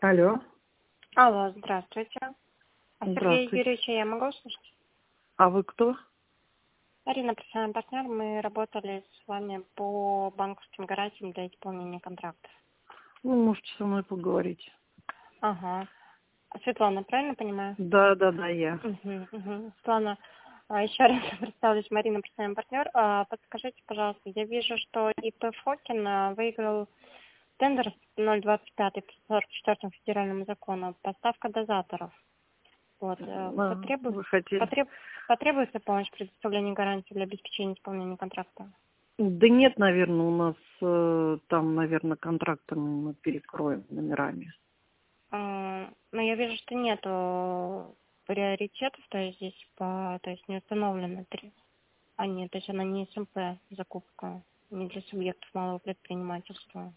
Алло, Алло, здравствуйте. Сергей здравствуйте. Юрьевич, я могу услышать? А вы кто? Арина, профессиональный партнер, мы работали с вами по банковским гарантиям для исполнения контрактов. Вы можете со мной поговорить. Ага. Светлана, правильно понимаю? Да, я. Угу. Светлана, еще раз представлюсь, Марина, профессиональный партнер. Подскажите, пожалуйста, я вижу, что ИП Фокин выиграл тендер 025 по 44 федеральному закону, поставка дозаторов. Вот, Вы хотели? потребуется помощь в предоставлении гарантии для обеспечения исполнения контракта? Да нет, наверное, у нас там, наверное, контрактами мы перекроем номерами. Но я вижу, что нету приоритетов, то есть здесь то есть не установлено то есть она не СМП закупка, не для субъектов малого предпринимательства.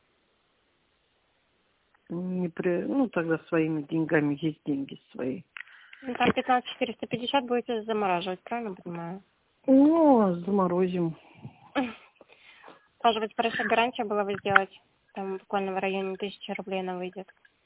Ну, тогда своими деньгами есть деньги свои. Ну, там 15450 будете замораживать, правильно понимаю? Ну, заморозим. Может быть, хорошая гарантия была бы сделать, там буквально в районе 1000 рублей она выйдет.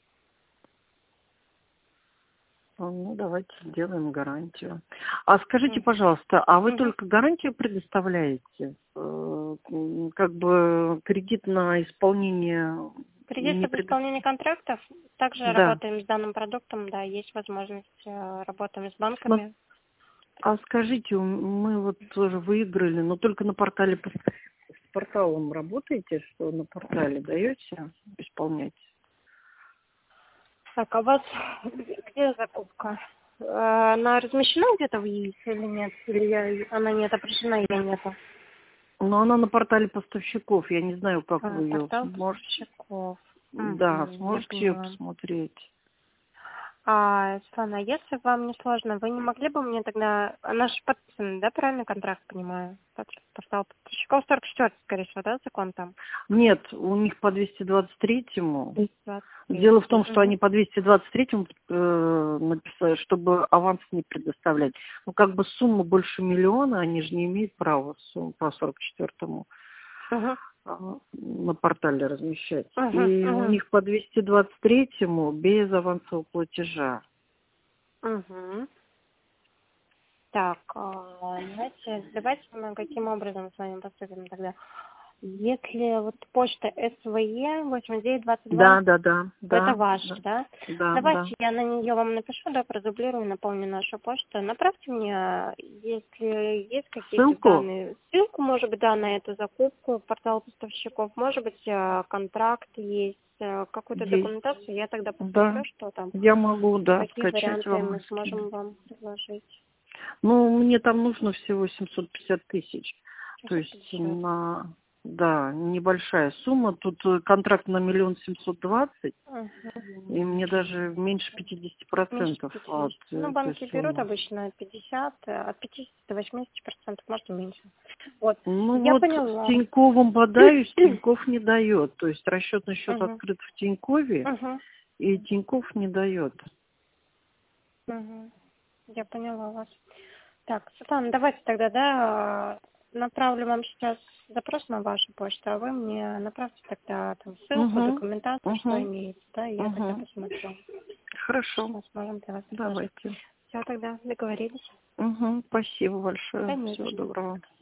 Ну, давайте сделаем гарантию. А скажите, пожалуйста, а вы только гарантию предоставляете? Как бы кредит на исполнение Кредит не под исполнение контрактов. Также Да. работаем с данным продуктом, да, есть возможность, работаем с Смо- банками. А скажите, мы вот тоже выиграли, но только на портале. С порталом работаете, что на портале даете исполнять? Так, а у вас где закупка? Она размещена где-то в ЕИС или нет? Или она не отображена или нету? Но она на портале поставщиков. Я не знаю, как вы ее Портал сможете. поставщиков. Да, Я сможете ее поняла. посмотреть. Светлана, если вам не сложно, вы не могли бы мне тогда... Наш подписан, да, правильно контракт, понимаю? Портал поставщиков 44, скорее всего, да, закон там? Нет, у них по 223-му. 23. Дело в том, что они по 223-му написали, чтобы аванс не предоставлять. Ну, как бы сумма больше миллиона, они же не имеют права по 44-му на портале размещать. И у них по 223-му без авансового платежа. Так, давайте мы каким образом с вами поступим тогда? Если вот почта СВЕ 8922, это ваша, да? Да. Давайте я на нее вам напишу, да, продублирую, наполню нашу почту. Направьте мне, если есть какие-то Ссылку? данные, ссылку, может быть, да, на эту закупку, портал поставщиков, может быть, контракт есть, какую-то Есть. документацию, я тогда Да. посмотрю, что там, Я могу, какие скачать варианты вам мы и сможем скинуть. вам предложить. Ну, мне там нужно всего 750 тысяч. То есть 750. небольшая сумма. Тут контракт на 1 720 000, и мне даже меньше 50% Меньше от 50. Ну, этой банки берут суммы. обычно 50, от 50 до 80%, может и меньше. Вот, Ну я вот с поняла. Тиньковым подаюсь, Тиньков не дает. То есть расчетный счет Мгм. открыт в Тинькове, Мгм. и Тиньков не дает. Мгм. Я поняла вас. Так, Светлана, давайте тогда, да, направлю вам сейчас запрос на вашу почту, а вы мне направьте тогда там ссылку, документацию, что имеется, да, и я тогда посмотрю, Хорошо, что мы сможем для вас предложить. давайте. Все, тогда договорились. Спасибо большое. Да, не за Всего что. доброго.